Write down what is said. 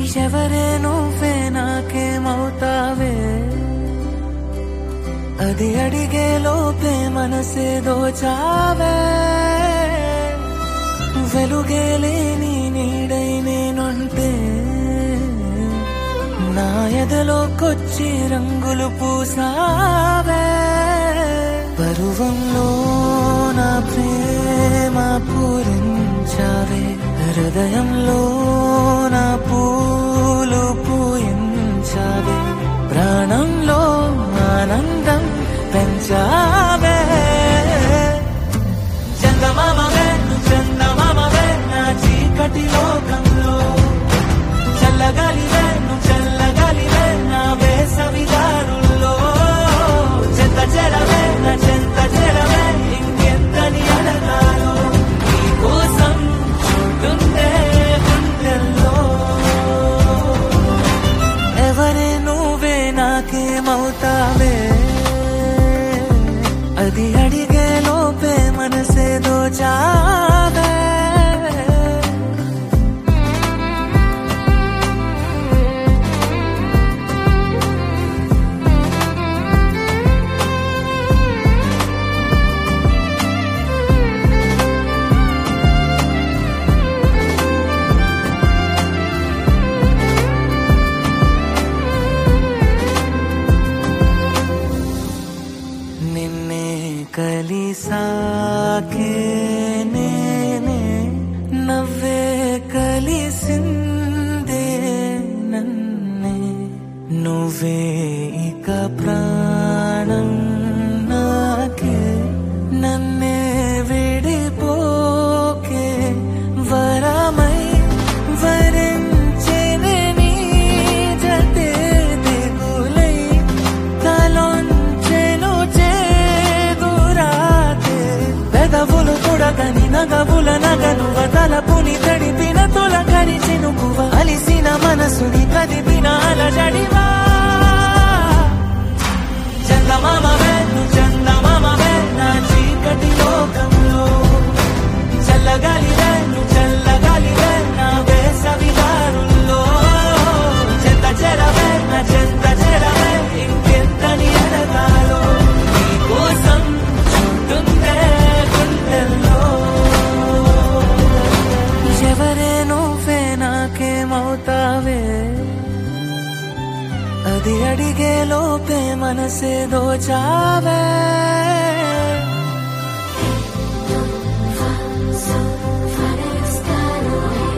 ఎవరే నువ్వే నాకేమవుతావే అది అడిగే లోపే మనసే దోచావే వెలుగే లేని నీడై నేనుంటే నా ఎదలోకొచ్చి రంగులు పూసావే పరువంలో నా ప్రేమ పూరించావే హృదయంలో నా పూలు పూయించావే ప్రాణంలో ఆనందం పెంచావే చందమామవే నువ్వు చందమామవే నా చీకటి లోకంలో చల్లగాలివే నువ్వు చల్లగాలివే నా వేసవిదారుల్లో చెత్త చెరవే నా చెంత చెరవే ఇంకెంతని అడగాలో నీ కోసం చుట్టుందే గుండెల్లో ఎవరే నువ్వే నాకేమవుతావే అది అడిగే లోపే మనసే దోచావే కలిసాకే నేనే నవ్వే కలిసిందే నన్నే నువ్వే ఇక ప్రాణం నాకే నన్నే విడిపోకే వరమై వరించెనే నీ జతే దిగులై తలొంచెను పెదవులు తొడగని నగవుల నగను వదలపుని తడిపిన తొలగని చినుకువ అలిసిన మనసుని కదిపిన అలజడివా చందమామవే నువ్వు చందమామవే నా చీకటి లోకంలో చల్లగాలివే నువ్వు చల్లగాలివే నా వేసవిదారుల్లో చెత్త చెరవే నా చెత్త చెరవే ఇంకెంతని అడగాలో నీ కోసం చుట్టుందే ఎవరే నువ్వే నాకేమవుతావే అది అడిగే లోపే మనసే దోచావే So far as